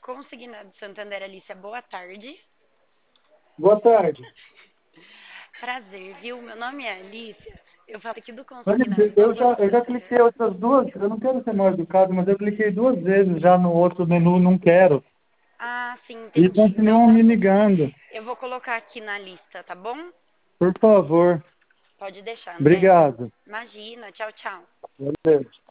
Consignado Santander, Alicia, boa tarde. Boa tarde. Prazer, viu? Meu nome é Alicia. Eu falo aqui do Olha, Consignado eu já Santander. cliquei outras duas, eu não quero ser mal educado, mas eu cliquei duas vezes já no outro menu, não quero. Ah, sim, E entendi. Então continuam tá me bom. ligando. Eu vou colocar aqui na lista, tá bom? Por favor. Pode deixar, André. Obrigado. Imagina, tchau, tchau. Valeu.